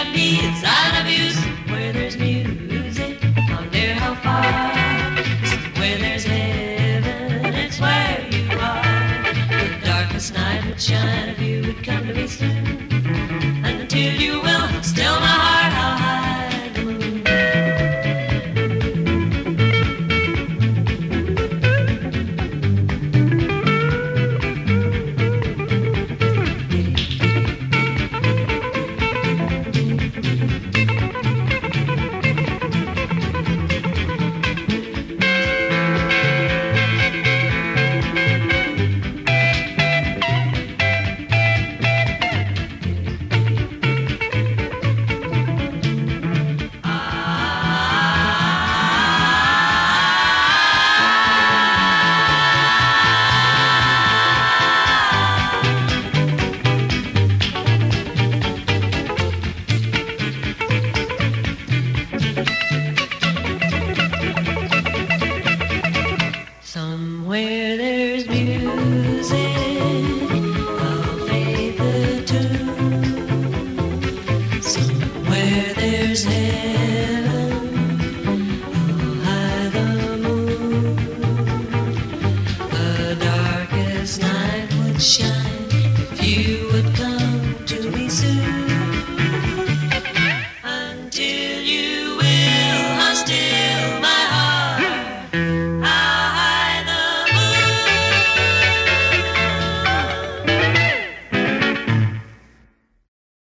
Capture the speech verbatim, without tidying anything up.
got needs, I love you. Somewhere there's music, I wonder how far. Somewhere there's heaven, it's where you are. The darkest night would shine if you would come to me soon. And until you will, still my heart, I'll hide the moon. Somewhere there's music, I'll play the tune. Somewhere there's heaven, I'll hide the moon. The darkest night would shine